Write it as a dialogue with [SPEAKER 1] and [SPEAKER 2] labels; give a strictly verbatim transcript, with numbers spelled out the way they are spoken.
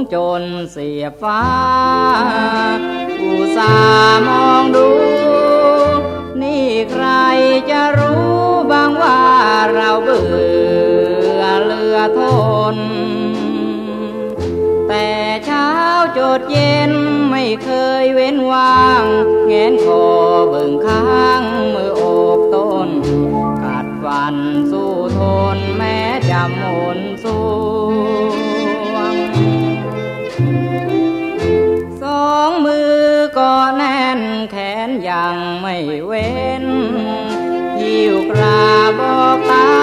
[SPEAKER 1] จนเสียฟ้าอุตส่าห์มองดูนี่ใครจะรู้บ้างว่าเราเบื่อเหลือทนแต่เช้าจดเย็นไม่เคยเว้นว่างแงนคอเบิ่งข้างมือโอบต้นกัดฟันสู้ทนแม้จำหนสวงสองมือก็แน่นแขนยังไม่เว้นหิ้วกราบอกตา